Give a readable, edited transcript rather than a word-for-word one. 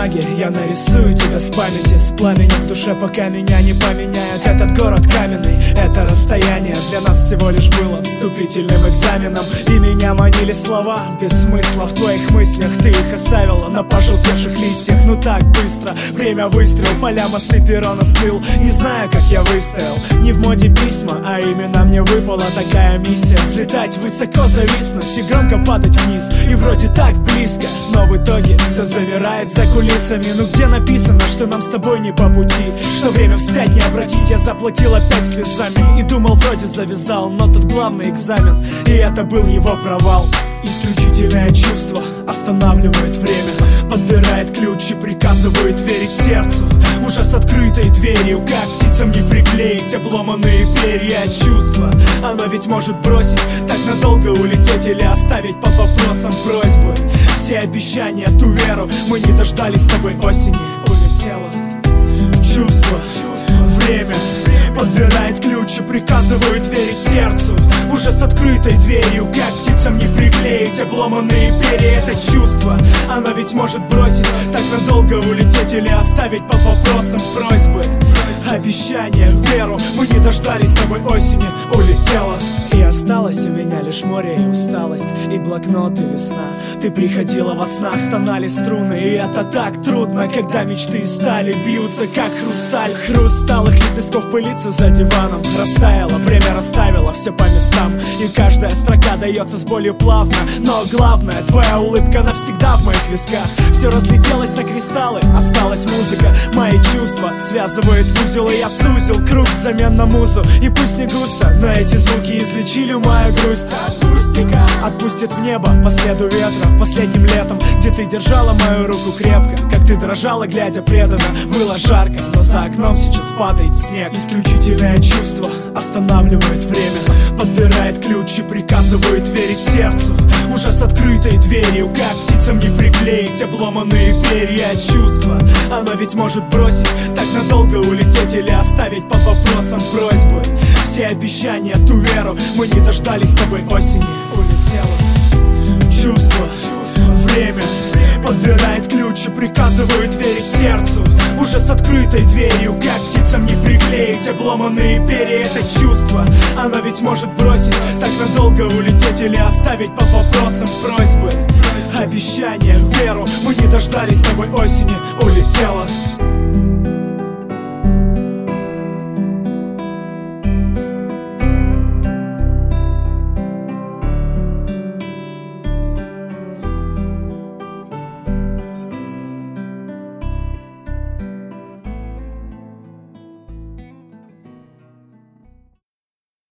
бумаге я нарисую тебя с памяти, с пламенем в душе, пока меня не поменяет этот город каменный. Это расстояние для нас всего лишь было вступительным экзаменом, и меня манили слова без смысла. В твоих мыслях ты их оставила на пожелтевших листьях. Ну так быстро, время выстрел, поля, мосты, перрон остыл. Не знаю, как я выстоял, не в моде письма, а именно мне выпала такая миссия: взлетать высоко, зависнуть и громко падать вниз. И вроде так близко, но в итоге все замирает за кулисами. Ну где написано, что нам с тобой не по пути, что время вспять не обратить? Я заплатил опять слезами и думал, вроде завязал, но тут главный экзамен, и это был его провал. Исключительное чувство останавливает время, подбирает ключ и приказывает верить сердцу. Уже с открытой дверью, как птицам не приклеить обломанные перья. Чувство, оно ведь может бросить, так надолго улететь или оставить под вопросом просьбы. Все обещания, ту веру мы не дождались с тобой осени. Улетело чувство, время подбирает ключ и приказывает верить сердцу. Уже с открытой дверью, как птицам не приклеить обломанные перья. Это чувство, оно ведь может бросить, так надолго улететь или оставить под вопросом просьбы. Обещания, веру мы не дождались с тобой осени. Улетела. И осталось у меня лишь море и усталость, и блокнот, и весна. Ты приходила во снах, стонали струны, и это так трудно, когда мечты из стали бьются, как хрусталь. Хруст сталых лепестков пылится за диваном. Растаяло, время расставило все по местам, и каждая строка дается с болью плавно. Но главное, твоя улыбка навсегда в моих висках. Все разлетелось на кристаллы, осталась музыка. Мои чувства связывает в узел, и я сузил круг взамен на музу. И пусть не густо, но эти звуки излечили мою грусть. Акустика отпустит в небо по следу ветра последним летом, где ты держала мою руку крепко, как ты дрожала, глядя преданно. Было жарко, но за окном сейчас падает снег. Исключительное чувство останавливает время, подбирает ключ и приказывает верить сердцу. Уже с открытой дверью, как птицам не приклеить обломанные перья. Чувство, оно ведь может бросить, так надолго улететь или оставить под вопросом просьбы. Все обещания, ту веру мы не дождались с тобой осени. Улетело чувство, время подбирает ключ и приказывает верить сердцу. Уже с открытой дверью, как птицам не приклеить обломанные перья. Это чувство, оно ведь может бросить, так надолго улететь или оставить под вопросом просьбы. Обещания, веру мы не дождались с тобой осени. Улетело.